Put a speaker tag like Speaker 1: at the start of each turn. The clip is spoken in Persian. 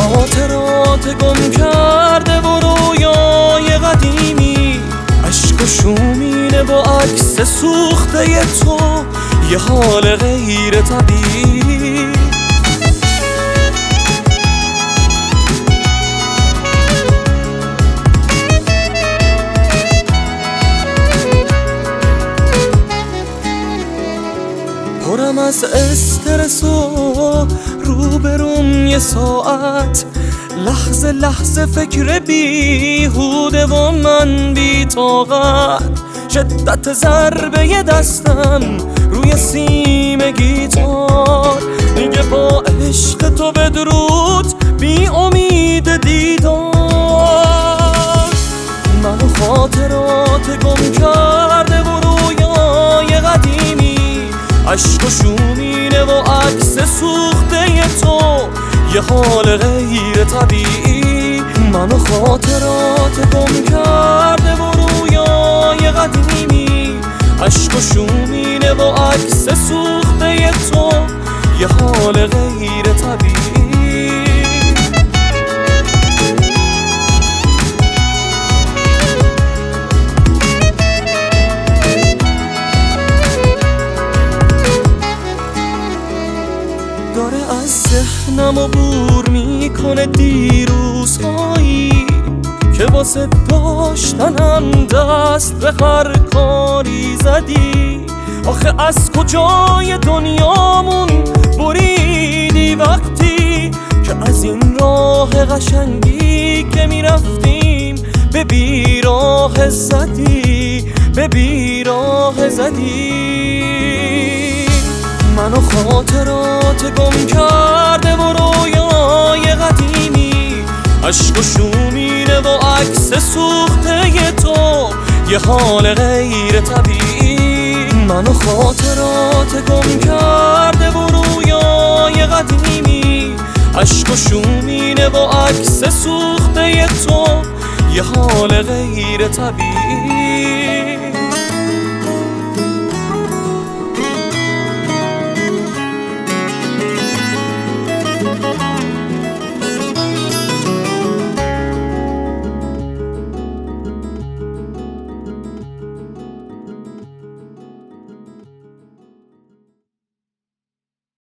Speaker 1: خاطرات گم کرده و رویای قدیمی، عشق و شومینه با عکس سوخته تو، یه حال غیر طبیعی. پرم از استرس و روبروم یه ساعت، لحظه لحظه فکر بیهوده و من بی طاقت. شدت ضربه دستم روی سیم گیتار، دیگه با عشق تو بدرود بی امید دیدار. منو خاطرات گم کرده و رویای قدیمی، عشق و شومینه و عکس سوخته تو، یه حال غیر طبیعی. منو خاطرات گم کرده و رویای قدیمی، عشق و شومینه و عکس سوخته تو، یه حال غیر طبیعی. داره از ذهنم عبور میکنه دیروزهایی که واسه داشتنم دست به هر کاری زدی. آخه از کجای دنیامون بریدی وقتی که از این راه قشنگی که میرفتیم به بیراه زدی، به بیراه زدی. منو خاطرات گم کرده و رویای قدیمی، عشق و شومینه و عکس سوخته تو، یه حال غیر طبیعی. منو خاطرات گم کرده و رویای قدیمی، عشق و شومینه و عکس سوخته تو، یه حال غیر طبیعی.